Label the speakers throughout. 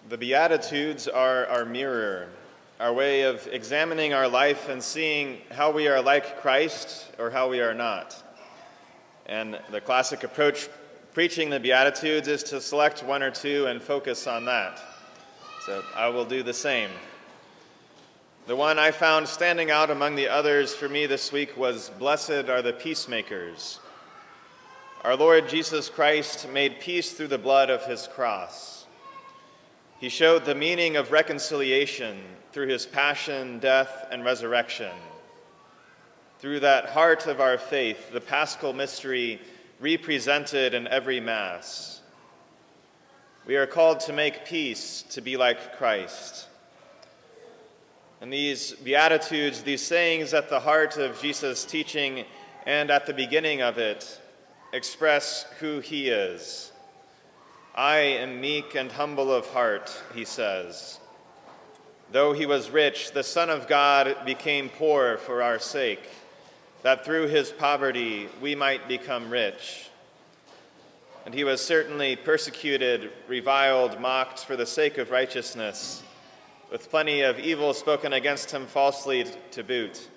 Speaker 1: The Beatitudes are our mirror, our way of examining our life and seeing how we are like Christ or how we are not. And the classic approach preaching the Beatitudes is to select one or two and focus on that. So I will do the same. The one I found standing out among the others for me this week was, "Blessed are the peacemakers." Our Lord Jesus Christ made peace through the blood of his cross. He showed the meaning of reconciliation through his passion, death, and resurrection. Through that heart of our faith, the Paschal mystery represented in every Mass. We are called to make peace, to be like Christ. And these Beatitudes, these sayings at the heart of Jesus' teaching and at the beginning of it, express who he is. "I am meek and humble of heart," he says. "Though he was rich, the Son of God became poor for our sake, that through his poverty we might become rich. And he was certainly persecuted, reviled, mocked for the sake of righteousness, with plenty of evil spoken against him falsely to boot.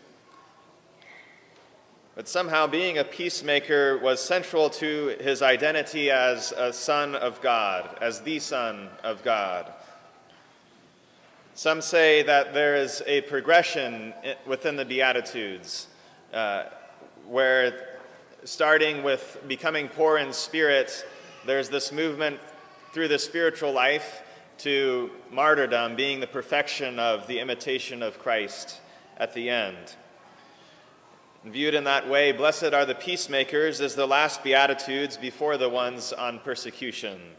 Speaker 1: But somehow being a peacemaker was central to his identity as a Son of God, as the Son of God." Some say that there is a progression within the Beatitudes, where starting with becoming poor in spirit, there's this movement through the spiritual life to martyrdom, being the perfection of the imitation of Christ at the end. Viewed in that way, "Blessed are the peacemakers" is the last Beatitudes before the ones on persecution.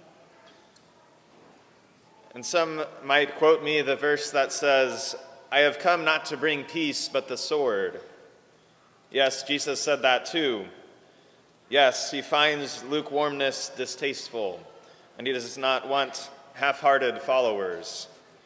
Speaker 1: And some might quote me the verse that says, "I have come not to bring peace, but the sword." Yes, Jesus said that too. Yes, he finds lukewarmness distasteful, and he does not want half-hearted followers.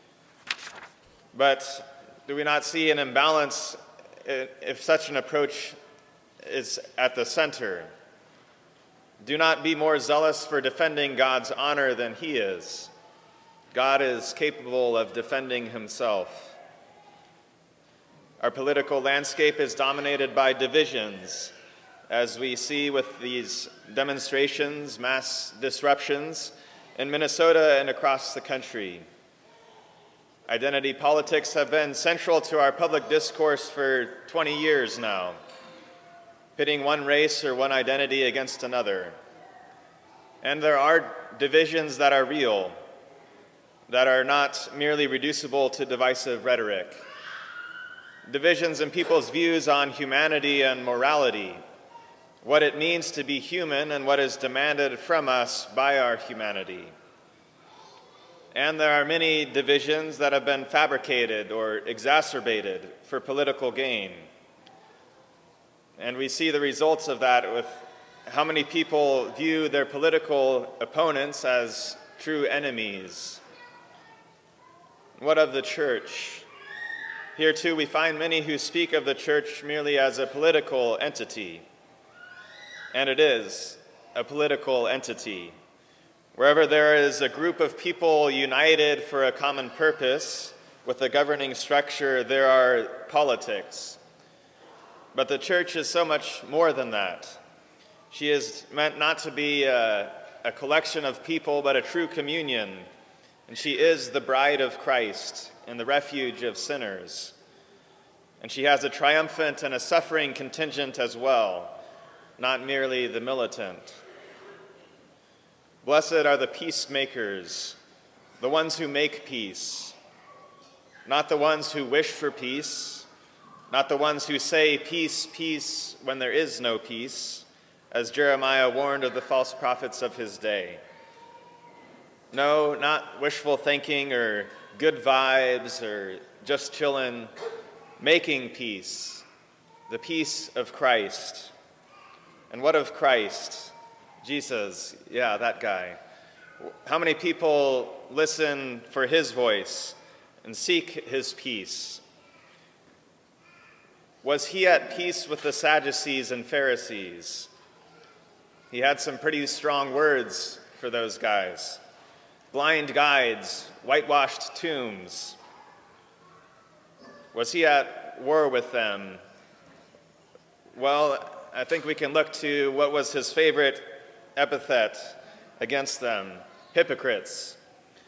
Speaker 1: But do we not see an imbalance if such an approach is at the center? Do not be more zealous for defending God's honor than he is. God is capable of defending himself. Our political landscape is dominated by divisions, as we see with these demonstrations, mass disruptions in Minnesota and across the country. Identity politics have been central to our public discourse for 20 years now, pitting one race or one identity against another. And there are divisions that are real, that are not merely reducible to divisive rhetoric. Divisions in people's views on humanity and morality, what it means to be human and what is demanded from us by our humanity. And there are many divisions that have been fabricated or exacerbated for political gain. And we see the results of that with how many people view their political opponents as true enemies. What of the church? Here too we find many who speak of the church merely as a political entity. And it is a political entity. Wherever there is a group of people united for a common purpose with a governing structure, there are politics. But the church is so much more than that. She is meant not to be a collection of people, but a true communion. And she is the bride of Christ and the refuge of sinners. And she has a triumphant and a suffering contingent as well, not merely the militant. Blessed are the peacemakers, the ones who make peace, not the ones who wish for peace, not the ones who say peace, peace when there is no peace, as Jeremiah warned of the false prophets of his day. No, not wishful thinking or good vibes or just chillin', making peace, the peace of Christ. And what of Christ? Jesus, yeah, that guy. How many people listen for his voice and seek his peace? Was he at peace with the Sadducees and Pharisees? He had some pretty strong words for those guys. blind guides, whitewashed tombs? Was he at war with them? Well, I think we can look to what was his favorite epithet against them: hypocrites.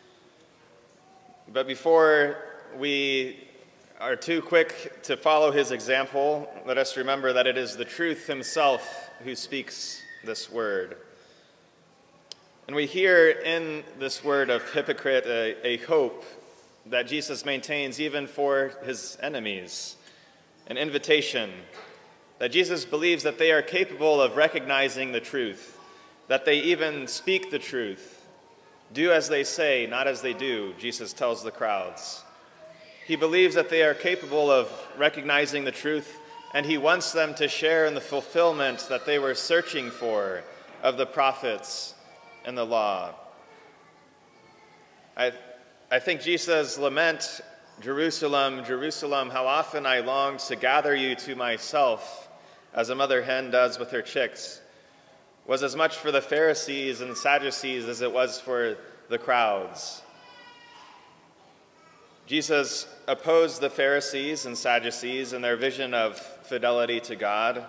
Speaker 1: But before we are too quick to follow his example, let us remember that it is the truth himself who speaks this word. And we hear in this word of hypocrite a hope that Jesus maintains even for his enemies, an invitation that Jesus believes that they are capable of recognizing the truth, that they even speak the truth. Do as they say, not as they do, Jesus tells the crowds. He believes that they are capable of recognizing the truth, and he wants them to share in the fulfillment that they were searching for of the prophets and the law. I think Jesus' lament, "Jerusalem, Jerusalem, how often I longed to gather you to myself, as a mother hen does with her chicks," was as much for the Pharisees and Sadducees as it was for the crowds. Jesus opposed the Pharisees and Sadducees in their vision of fidelity to God,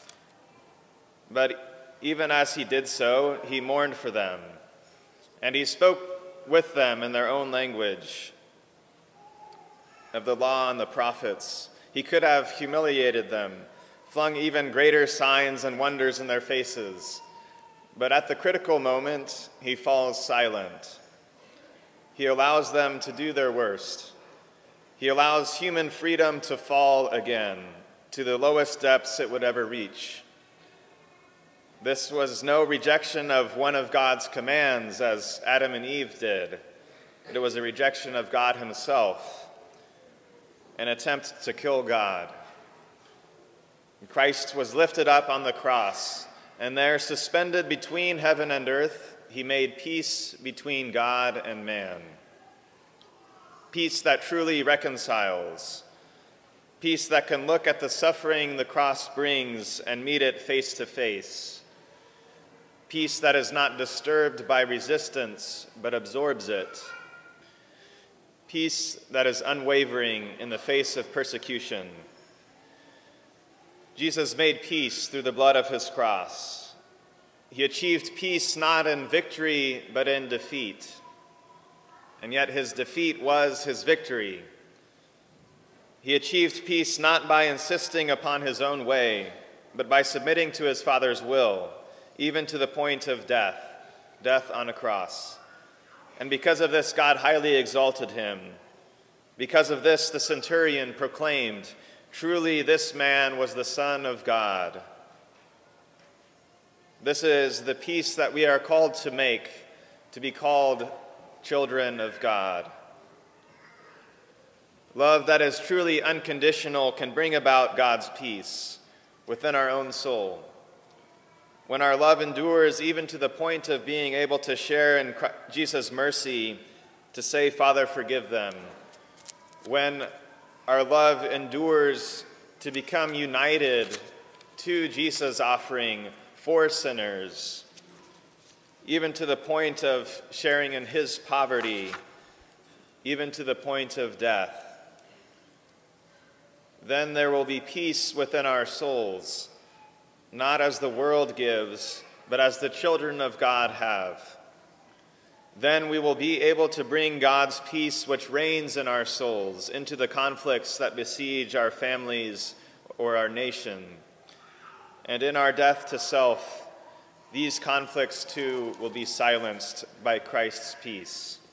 Speaker 1: but even as he did so, he mourned for them, and he spoke with them in their own language of the law and the prophets. He could have humiliated them, flung even greater signs and wonders in their faces. But at the critical moment, he falls silent. He allows them to do their worst. He allows human freedom to fall again to the lowest depths it would ever reach. This was no rejection of one of God's commands, as Adam and Eve did. It was a rejection of God himself, an attempt to kill God. Christ was lifted up on the cross, and there, suspended between heaven and earth, he made peace between God and man. Peace that truly reconciles. Peace that can look at the suffering the cross brings and meet it face to face. Peace that is not disturbed by resistance, but absorbs it. Peace that is unwavering in the face of persecution. Jesus made peace through the blood of his cross. He achieved peace not in victory, but in defeat. And yet his defeat was his victory. He achieved peace not by insisting upon his own way, but by submitting to his Father's will, even to the point of death on a cross. And because of this, God highly exalted him. Because of this, the centurion proclaimed, "Truly this man was the Son of God." This is the peace that we are called to make, to be called children of God. Love that is truly unconditional can bring about God's peace within our own soul. When our love endures even to the point of being able to share in Jesus' mercy, to say, "Father, forgive them." When our love endures to become united to Jesus' offering for sinners, even to the point of sharing in his poverty, even to the point of death, then there will be peace within our souls, not as the world gives, but as the children of God have. Then we will be able to bring God's peace, which reigns in our souls, into the conflicts that besiege our families or our nation. And in our death to self, these conflicts too will be silenced by Christ's peace.